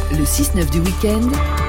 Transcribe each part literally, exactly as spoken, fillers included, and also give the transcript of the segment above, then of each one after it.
Le six neuf du week-end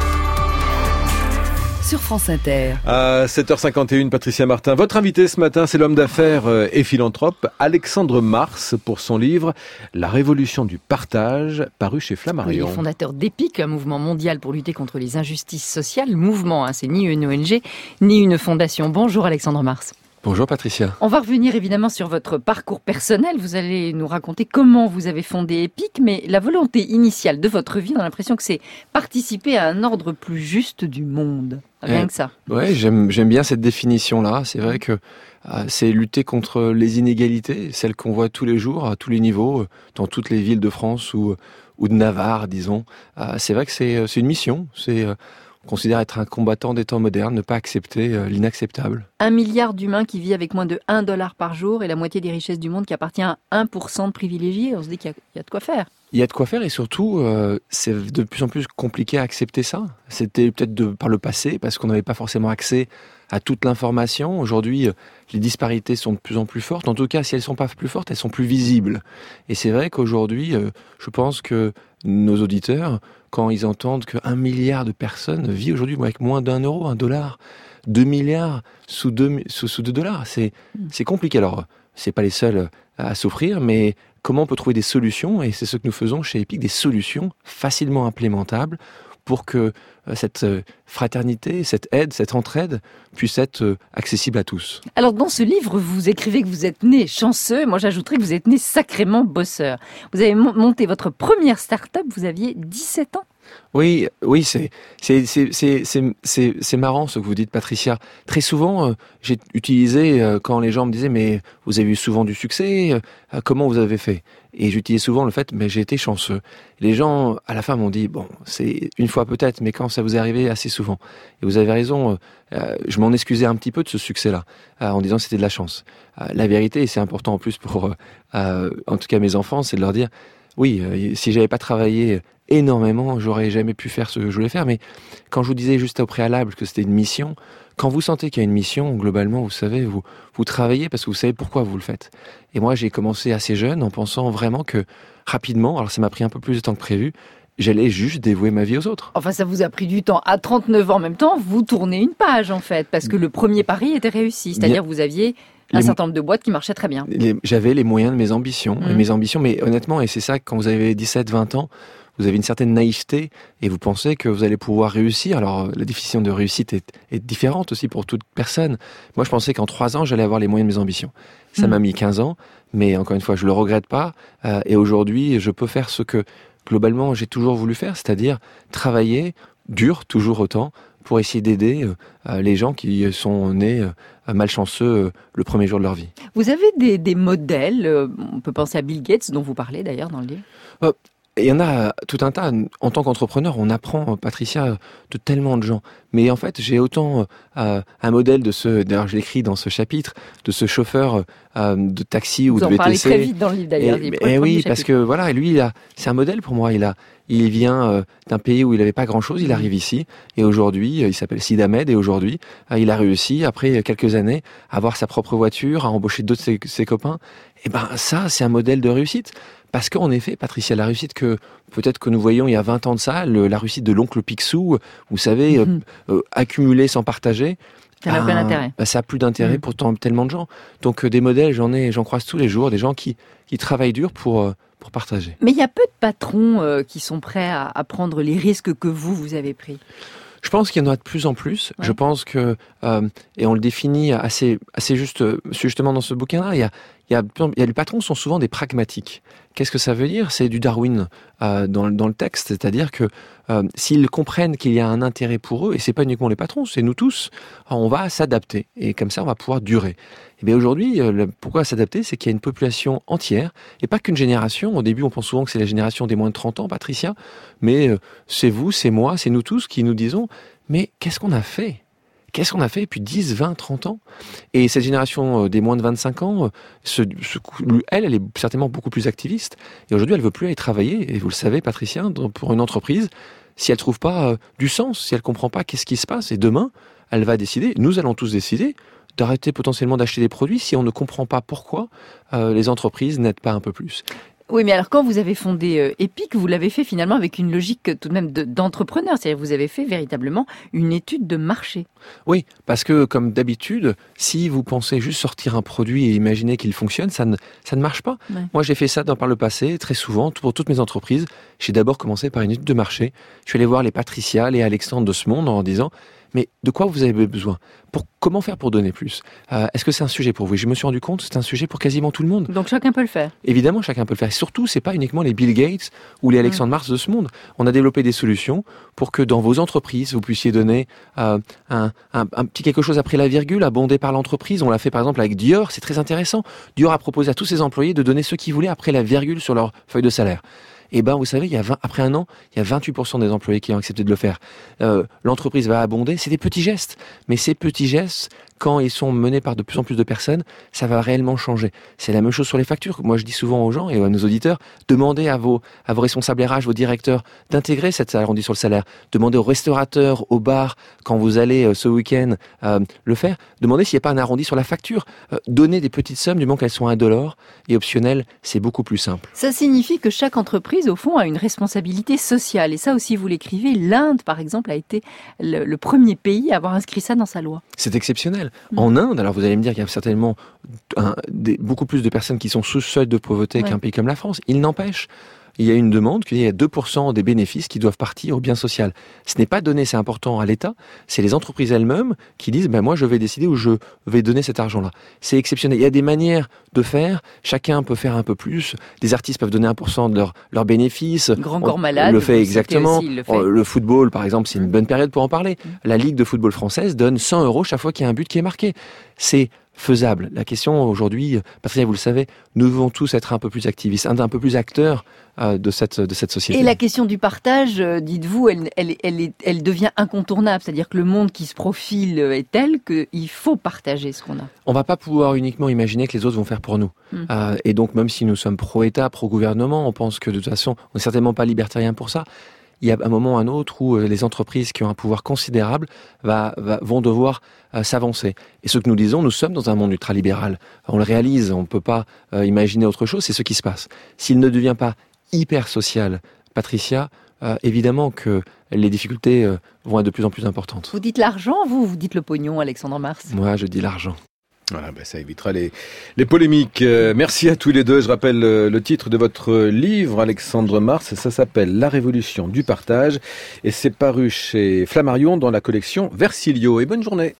sur France Inter. À sept heures cinquante et une, Patricia Martin. Votre invité ce matin, c'est l'homme d'affaires et philanthrope Alexandre Mars pour son livre La révolution du partage, paru chez Flammarion. Il est fondateur d'EPIC, un mouvement mondial pour lutter contre les injustices sociales. Mouvement, hein, c'est ni une O N G, ni une fondation. Bonjour Alexandre Mars. Bonjour Patricia. On va revenir évidemment sur votre parcours personnel. Vous allez nous raconter comment vous avez fondé EPIC, mais la volonté initiale de votre vie, on a l'impression que c'est participer à un ordre plus juste du monde. Rien eh, que ça. Ouais, j'aime, j'aime bien cette définition-là. C'est vrai que euh, c'est lutter contre les inégalités, celles qu'on voit tous les jours, à tous les niveaux, dans toutes les villes de France ou, ou de Navarre, disons. Euh, c'est vrai que c'est, c'est une mission. C'est... Euh, On considère être un combattant des temps modernes, ne pas accepter euh, l'inacceptable. Un milliard d'humains qui vivent avec moins de un dollar par jour et la moitié des richesses du monde qui appartient à un pour cent de privilégiés. On se dit qu'il y a, il y a de quoi faire. Il y a de quoi faire et surtout, euh, c'est de plus en plus compliqué à accepter ça. C'était peut-être de, par le passé, parce qu'on n'avait pas forcément accès à toute l'information. Aujourd'hui, les disparités sont de plus en plus fortes. En tout cas, si elles ne sont pas plus fortes, elles sont plus visibles. Et c'est vrai qu'aujourd'hui, euh, je pense que nos auditeurs, quand ils entendent qu'un milliard de personnes vivent aujourd'hui avec moins d'un euro, un dollar, deux milliards sous deux, sous, sous deux dollars, c'est, c'est compliqué. Alors, c'est pas les seuls à souffrir, mais comment on peut trouver des solutions, et c'est ce que nous faisons chez EPIC, des solutions facilement implémentables pour que cette fraternité, cette aide, cette entraide puisse être accessible à tous. Alors dans ce livre, vous écrivez que vous êtes né chanceux. Moi, j'ajouterais que vous êtes né sacrément bosseur. Vous avez monté votre première start-up, vous aviez dix-sept ans. Oui, oui, c'est c'est c'est c'est c'est c'est, c'est marrant ce que vous dites, Patricia. Très souvent, euh, j'ai utilisé euh, quand les gens me disaient mais vous avez eu souvent du succès, euh, comment vous avez fait? Et j'utilisais souvent le fait mais j'ai été chanceux. Les gens à la fin m'ont dit bon, c'est une fois peut-être, mais quand ça vous est arrivé assez souvent. Et vous avez raison. Euh, je m'en excusais un petit peu de ce succès-là, euh, en disant que c'était de la chance. Euh, la vérité, et c'est important en plus pour, euh, euh, en tout cas mes enfants, c'est de leur dire oui, euh, si j'avais pas travaillé énormément, j'aurais jamais pu faire ce que je voulais faire. Mais quand je vous disais juste au préalable que c'était une mission, quand vous sentez qu'il y a une mission, globalement, vous savez, vous, vous travaillez parce que vous savez pourquoi vous le faites. Et moi, j'ai commencé assez jeune en pensant vraiment que rapidement, alors ça m'a pris un peu plus de temps que prévu, j'allais juste dévouer ma vie aux autres. Enfin, ça vous a pris du temps. À trente-neuf ans en même temps, vous tournez une page en fait, parce que le premier pari était réussi. C'est-à-dire que vous aviez un les, certain nombre de boîtes qui marchaient très bien. Les, j'avais les moyens de mes ambitions. Mmh. Et mes ambitions, mais honnêtement, et c'est ça, quand vous avez dix-sept vingt ans, vous avez une certaine naïveté et vous pensez que vous allez pouvoir réussir. Alors, la définition de réussite est, est différente aussi pour toute personne. Moi, je pensais qu'en trois ans, j'allais avoir les moyens de mes ambitions. Ça mmh. m'a mis quinze ans, mais encore une fois, je le regrette pas. Euh, et aujourd'hui, je peux faire ce que, globalement, j'ai toujours voulu faire, c'est-à-dire travailler dur, toujours autant, pour essayer d'aider euh, les gens qui sont nés euh, malchanceux euh, le premier jour de leur vie. Vous avez des, des modèles, euh, on peut penser à Bill Gates, dont vous parlez d'ailleurs dans le livre. euh, Il y en a tout un tas. En tant qu'entrepreneur, on apprend, Patricia, de tellement de gens. Mais en fait, j'ai autant euh, un modèle de ce, d'ailleurs je l'écris dans ce chapitre, de ce chauffeur euh, de taxi Vous ou de en V T C. Vous en parlez très vite dans le livre d'ailleurs. Et, et oui, parce que voilà, lui, il a, c'est un modèle pour moi. Il a, il vient euh, d'un pays où il n'avait pas grand-chose. Il arrive ici et aujourd'hui, euh, il s'appelle Sid Ahmed et aujourd'hui, euh, il a réussi après quelques années à avoir sa propre voiture, à embaucher d'autres de ses, ses copains. Et ben ça, c'est un modèle de réussite. Parce qu'en effet, Patricia, la réussite que peut-être que nous voyons il y a vingt ans de ça, le, la réussite de l'oncle Picsou, vous savez, mmh. euh, euh, accumuler sans partager, ça n'a aucun intérêt. Bah, ça n'a plus d'intérêt mmh. pour tant, tellement de gens. Donc euh, des modèles, j'en ai, j'en croise tous les jours, des gens qui, qui travaillent dur pour, euh, pour partager. Mais il y a peu de patrons euh, qui sont prêts à, à prendre les risques que vous, vous avez pris. Je pense qu'il y en a de plus en plus. Ouais. Je pense que, euh, et on le définit assez, assez juste, justement dans ce bouquin-là, il y a, il y a, il y a les patrons sont souvent des pragmatiques. Qu'est-ce que ça veut dire? C'est du Darwin euh, dans, dans le texte, c'est-à-dire que euh, s'ils comprennent qu'il y a un intérêt pour eux, et c'est pas uniquement les patrons, c'est nous tous, on va s'adapter et comme ça on va pouvoir durer. Et bien aujourd'hui, euh, pourquoi s'adapter? C'est qu'il y a une population entière et pas qu'une génération. Au début, on pense souvent que c'est la génération des moins de trente ans, Patricia, mais euh, c'est vous, c'est moi, c'est nous tous qui nous disons mais qu'est-ce qu'on a fait? Qu'est-ce qu'on a fait depuis dix, vingt, trente ans? Et cette génération des moins de vingt-cinq ans, ce, ce, elle, elle est certainement beaucoup plus activiste. Et aujourd'hui, elle ne veut plus aller travailler. Et vous le savez, Patricia, pour une entreprise, si elle ne trouve pas euh, du sens, si elle ne comprend pas qu'est-ce qui se passe, et demain, elle va décider, nous allons tous décider, d'arrêter potentiellement d'acheter des produits si on ne comprend pas pourquoi euh, les entreprises n'aident pas un peu plus. Oui, mais alors quand vous avez fondé euh, Epic, vous l'avez fait finalement avec une logique euh, tout de même de, d'entrepreneur. C'est-à-dire que vous avez fait véritablement une étude de marché. Oui, parce que comme d'habitude, si vous pensez juste sortir un produit et imaginer qu'il fonctionne, ça ne, ça ne marche pas. Ouais. Moi, j'ai fait ça dans, par le passé, très souvent, pour toutes mes entreprises. J'ai d'abord commencé par une étude de marché. Je suis allé voir les Patricia, les Alexandre de ce monde en disant « Mais de quoi vous avez besoin ? Pour, comment faire pour donner plus ? euh, Est-ce que c'est un sujet pour vous ?» Et je me suis rendu compte que c'est un sujet pour quasiment tout le monde. Donc chacun peut le faire. Évidemment, chacun peut le faire. Et surtout, c'est pas uniquement les Bill Gates ou les Alexandre Mars de ce monde. On a développé des solutions pour que dans vos entreprises, vous puissiez donner euh, un, un, un petit quelque chose après la virgule, abondé par l'entreprise. On l'a fait par exemple avec Dior, c'est très intéressant. Dior a proposé à tous ses employés de donner ce qu'ils voulaient après la virgule sur leur feuille de salaire. Eh ben, vous savez, il y a vingt, après un an, il y a vingt-huit pour cent des employés qui ont accepté de le faire. Euh, l'entreprise va abonder. C'est des petits gestes. Mais ces petits gestes, quand ils sont menés par de plus en plus de personnes, ça va réellement changer. C'est la même chose sur les factures. Moi, je dis souvent aux gens et à nos auditeurs, demandez à vos, à vos responsables R H, vos directeurs, d'intégrer cette arrondi sur le salaire. Demandez aux restaurateurs, aux bars, quand vous allez euh, ce week-end euh, le faire, demandez s'il n'y a pas un arrondi sur la facture. Euh, donnez des petites sommes, du moment qu'elles sont indolores et optionnelles, c'est beaucoup plus simple. Ça signifie que chaque entreprise, au fond, a une responsabilité sociale. Et ça aussi, vous l'écrivez. L'Inde, par exemple, a été le, le premier pays à avoir inscrit ça dans sa loi. C'est exceptionnel. En Inde, alors vous allez me dire qu'il y a certainement un, des, beaucoup plus de personnes qui sont sous seuil de pauvreté ouais. qu'un pays comme la France. Il n'empêche, il y a une demande qu'il y a deux pour cent des bénéfices qui doivent partir au bien social. Ce n'est pas donné, c'est important, à l'État, c'est les entreprises elles-mêmes qui disent ben moi je vais décider où je vais donner cet argent-là. C'est exceptionnel. Il y a des manières de faire, chacun peut faire un peu plus. Des artistes peuvent donner un pour cent de leurs leur bénéfices. Grand Corps On Malade. le fait exactement. Aussi, le, fait. le football, par exemple, c'est une bonne période pour en parler. La Ligue de football française donne cent euros chaque fois qu'il y a un but qui est marqué. C'est faisable. La question aujourd'hui, Patricia, vous le savez, nous devons tous être un peu plus activistes, un, un peu plus acteurs euh, de cette de cette société. Et la question du partage, euh, dites-vous, elle, elle, elle, est, elle devient incontournable. C'est-à-dire que le monde qui se profile est tel qu'il faut partager ce qu'on a. On va pas pouvoir uniquement imaginer que les autres vont faire pour nous. Mmh. Euh, et donc, même si nous sommes pro-État, pro-gouvernement, on pense que de toute façon, on n'est certainement pas libertarien pour ça. Il y a un moment ou un autre où les entreprises qui ont un pouvoir considérable va, va, vont devoir euh, s'avancer. Et ce que nous disons, nous sommes dans un monde ultralibéral. On le réalise, on ne peut pas euh, imaginer autre chose, c'est ce qui se passe. S'il ne devient pas hyper social, Patricia, euh, évidemment que les difficultés euh, vont être de plus en plus importantes. Vous dites l'argent, vous, vous dites le pognon, Alexandre Mars? Moi, je dis l'argent. Voilà, ben ça évitera les, les polémiques. Euh, merci à tous les deux. Je rappelle euh, le titre de votre livre, Alexandre Mars. Ça s'appelle La Révolution du partage. Et c'est paru chez Flammarion dans la collection Versilio. Et bonne journée.